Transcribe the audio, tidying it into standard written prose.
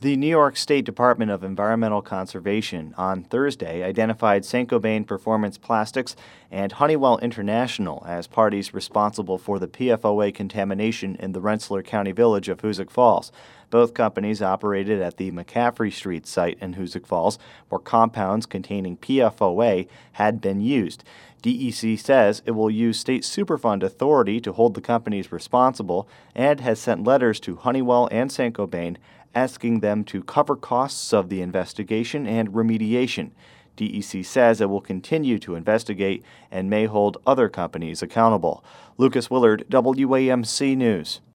The New York State Department of Environmental Conservation on Thursday identified Saint-Gobain Performance Plastics and Honeywell International as parties responsible for the PFOA contamination in the Rensselaer County village of Hoosick Falls. Both companies operated at the McCaffrey Street site in Hoosick Falls, where compounds containing PFOA had been used. DEC says it will use state Superfund authority to hold the companies responsible and has sent letters to Honeywell and Saint-Gobain asking them to cover costs of the investigation and remediation. DEC says it will continue to investigate and may hold other companies accountable. Lucas Willard, WAMC News.